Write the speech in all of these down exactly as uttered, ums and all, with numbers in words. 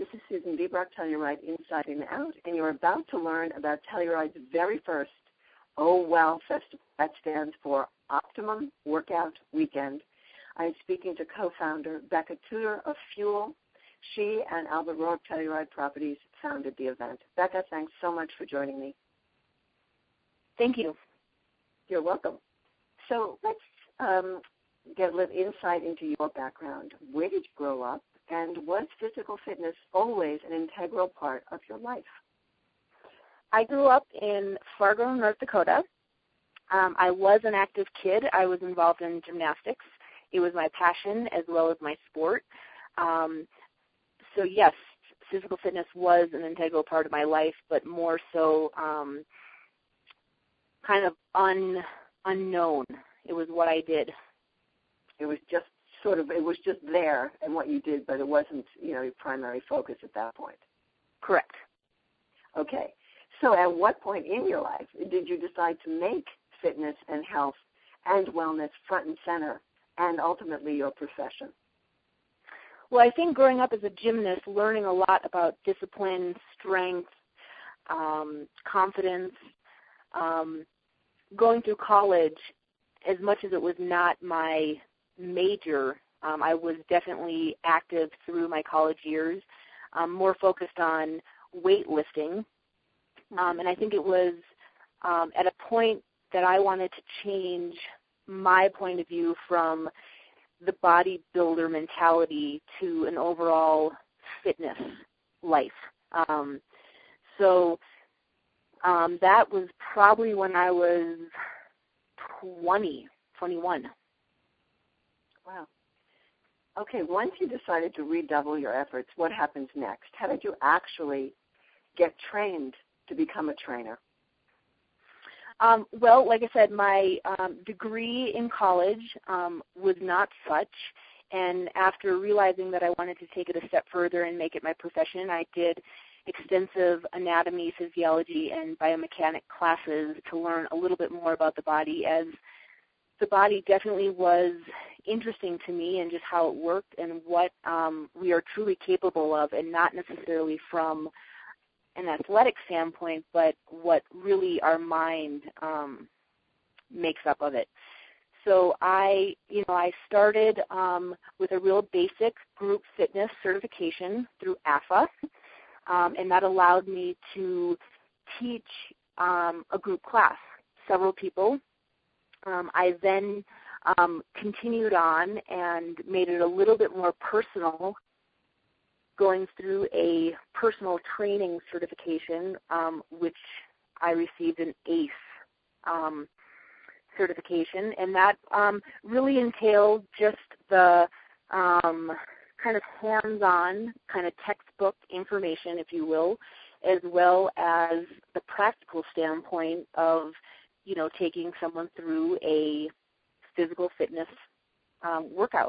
This is Susan Bebrock, Telluride Inside and Out, and you're about to learn about Telluride's very first Oh Well Festival. That stands for Optimum Workout Weekend. I'm speaking to co-founder Becca Tudor of Fuel. She and Albert Rohr Telluride Properties founded the event. Becca, thanks so much for joining me. Thank you. You're welcome. So let's um, get a little insight into your background. Where did you grow up, and was physical fitness always an integral part of your life? I grew up in Fargo, North Dakota. Um, I was an active kid. I was involved in gymnastics. It was my passion as well as my sport. Um, so, yes, physical fitness was an integral part of my life, but more so um, kind of un, unknown. It was what I did. It was just sort of, it was just there and what you did, but it wasn't, you know, your primary focus at that point. Correct. Okay. So at what point in your life did you decide to make fitness and health and wellness front and center and ultimately your profession? Well, I think growing up as a gymnast, learning a lot about discipline, strength, um, confidence, um, going through college, as much as it was not my major, um, I was definitely active through my college years, um, more focused on weightlifting. Um, and I think it was um, at a point that I wanted to change my point of view from the bodybuilder mentality to an overall fitness life. Um, so um, that was probably when I was twenty, twenty-one. Wow. Okay, once you decided to redouble your efforts, what happens next? How did you actually get trained to become a trainer? Um, well, like I said, my um, degree in college um, was not such, and after realizing that I wanted to take it a step further and make it my profession, I did extensive anatomy, physiology, and biomechanic classes to learn a little bit more about the body, as the body definitely was interesting to me and just how it worked and what um, we are truly capable of, and not necessarily from an athletic standpoint, but what really our mind um, makes up of it. So I, you know, I started um, with a real basic group fitness certification through A F A, um, and that allowed me to teach um, a group class, several people. Um, I then um, continued on and made it a little bit more personal, going through a personal training certification, um, which I received an A C E um, certification, and that um, really entailed just the um, kind of hands-on, kind of textbook information, if you will, as well as the practical standpoint of, you know, taking someone through a physical fitness um, workout.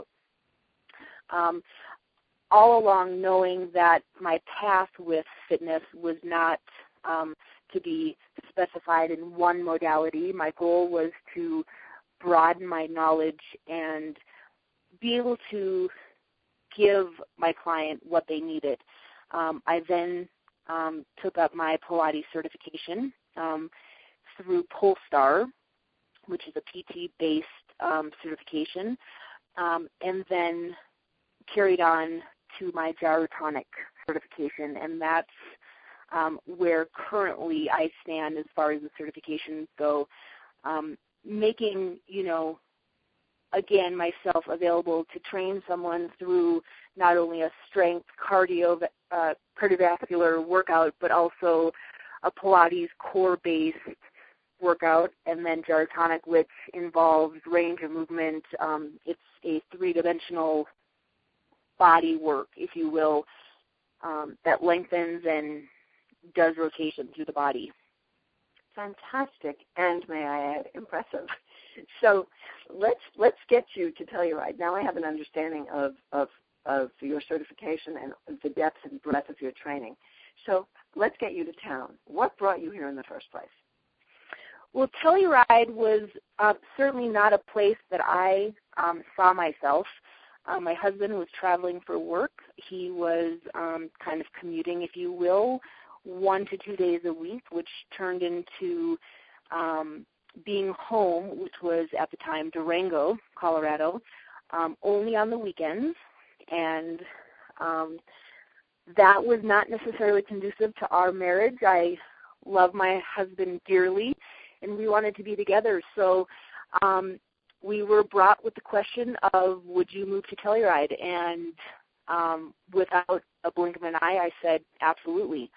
Um, all along knowing that my path with fitness was not um, to be specified in one modality. My goal was to broaden my knowledge and be able to give my client what they needed. Um, I then um, took up my Pilates certification um, through Polestar, which is a P T-based um, certification, um, and then carried on to my gyrotonic certification, and that's um, where currently I stand as far as the certifications go, um, making, you know, again, myself available to train someone through not only a strength cardio, uh, cardiovascular workout, but also a Pilates core-based workout, and then gyrotonic, which involves range of movement. Um, it's a three-dimensional body work, if you will, um, that lengthens and does rotation through the body. Fantastic, and may I add, impressive. So let's let's get you to Telluride. Now I have an understanding of, of, of your certification and the depth and breadth of your training. So let's get you to town. What brought you here in the first place? Well, Telluride was uh, certainly not a place that I um, saw myself. Uh, my husband was traveling for work. He was um, kind of commuting, if you will, one to two days a week, which turned into um, being home, which was at the time Durango, Colorado, um, only on the weekends. And um, that was not necessarily conducive to our marriage. I love my husband dearly, and we wanted to be together. So um, we were brought with the question of, would you move to Telluride? And um, without a blink of an eye, I said, absolutely.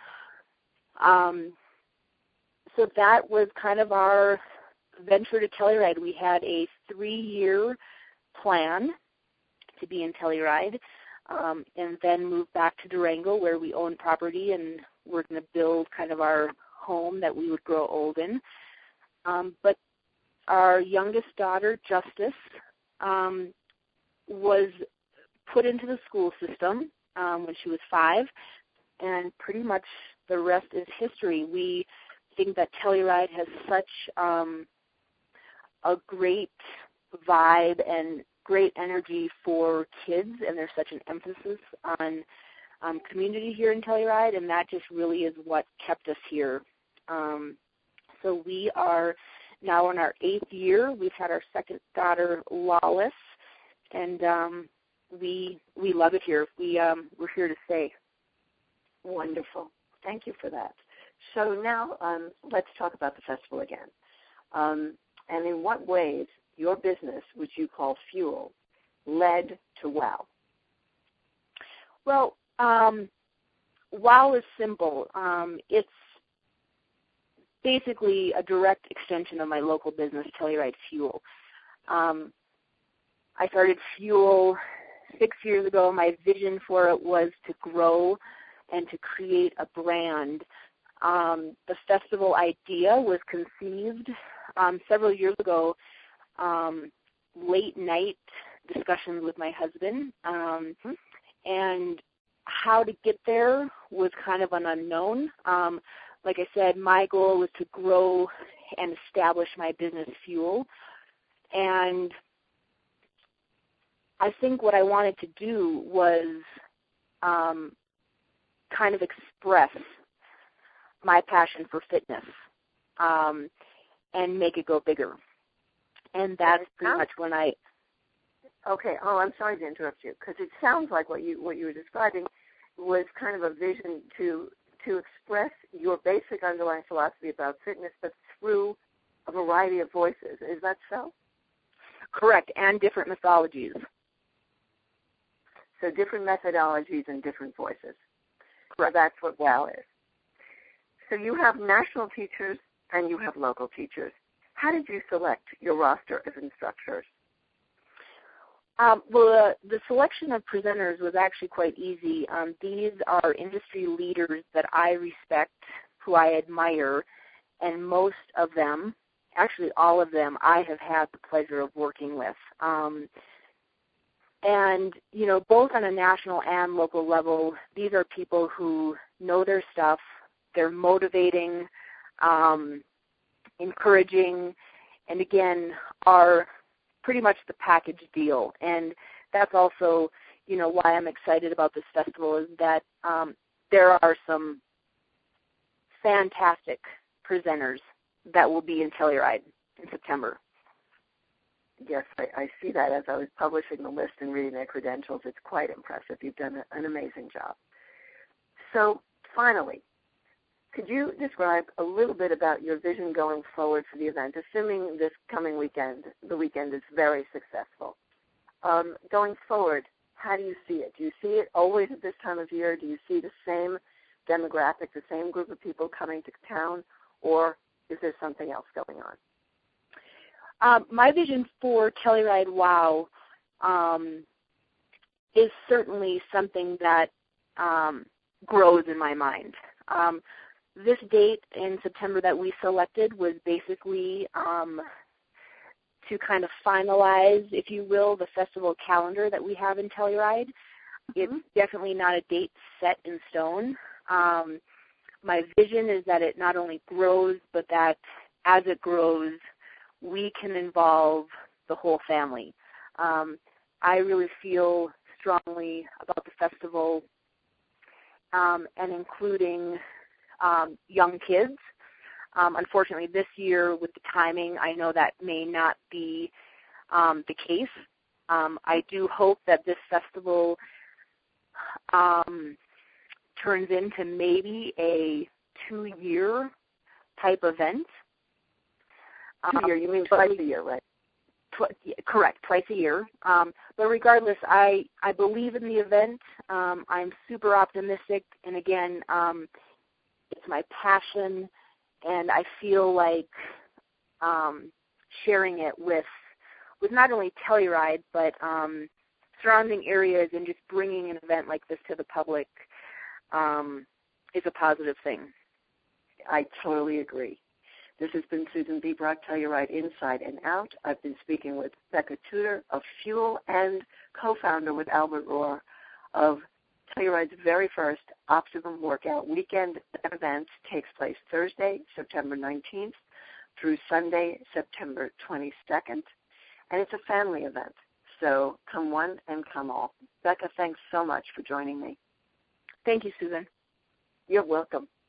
Um, so that was kind of our venture to Telluride. We had a three-year plan to be in Telluride, um, and then move back to Durango, where we own property, and we're going to build kind of our home that we would grow old in. Um, but our youngest daughter, Justice, um, was put into the school system um, when she was five, and pretty much the rest is history. We think that Telluride has such um, a great vibe and great energy for kids, and there's such an emphasis on um, community here in Telluride, and that just really is what kept us here. Um, so we are now in our eighth year. We've had our second daughter, Lawless, and um, we we love it here. We um, we're here to stay. Wonderful. Thank you for that. So now um, let's talk about the festival again. Um, and in what ways your business, which you call Fuel, led to WOW? Well, um, WOW is simple. Um, it's basically a direct extension of my local business, Telluride Fuel. Um, I started Fuel six years ago. My vision for it was to grow and to create a brand. Um, the festival idea was conceived um, several years ago, um, late night discussions with my husband, um, and how to get there was kind of an unknown. Um, like I said, my goal was to grow and establish my business, Fuel, and I think what I wanted to do was um, kind of express my passion for fitness um, and make it go bigger. And that's pretty much when I... Okay. Oh, I'm sorry to interrupt you, because it sounds like what you what you were describing was kind of a vision to to express your basic underlying philosophy about fitness, but through a variety of voices. Is that so? Correct, and different mythologies. So different methodologies and different voices. Correct. So that's what WOW is. So you have national teachers and you have local teachers. How did you select your roster of instructors? Um, well, uh, the selection of presenters was actually quite easy. Um, these are industry leaders that I respect, who I admire, and most of them, actually all of them, I have had the pleasure of working with. Um, and, you know, both on a national and local level, these are people who know their stuff, they're motivating, um, encouraging, and again, are pretty much the package deal. And that's also, you know, why I'm excited about this festival, is that um, there are some fantastic presenters that will be in Telluride in September. Yes, I, I see that as I was publishing the list and reading their credentials. It's quite impressive. You've done a, an amazing job. So finally, could you describe a little bit about your vision going forward for the event, assuming this coming weekend, the weekend is very successful? Um, going forward, how do you see it? Do you see it always at this time of year? Do you see the same demographic, the same group of people coming to town, or is there something else going on? Um, my vision for Telluride WOW um, is certainly something that um, grows in my mind. Um, this date in September that we selected was basically um, to kind of finalize, if you will, the festival calendar that we have in Telluride. Mm-hmm. It's definitely not a date set in stone. Um, my vision is that it not only grows, but that as it grows, we can involve the whole family. Um, I really feel strongly about the festival um, and including um, young kids. Um, unfortunately, this year with the timing, I know that may not be um, the case. Um, I do hope that this festival um, turns into maybe a two-year type event. Two year, you mean twice a year, right? Tw- yeah, correct, twice a year. Um, but regardless, I, I believe in the event. Um, I'm super optimistic, and again, um, it's my passion, and I feel like um, sharing it with with not only Telluride, but um, surrounding areas, and just bringing an event like this to the public um, is a positive thing. I totally agree. This has been Susan B. Brock, Telluride Inside and Out. I've been speaking with Becca Tudor of Fuel and co-founder with Albert Rohr of Telluride's very first Optimum Workout Weekend. That event takes place Thursday, September nineteenth through Sunday, September twenty-second, and it's a family event. So come one and come all. Becca, thanks so much for joining me. Thank you, Susan. You're welcome.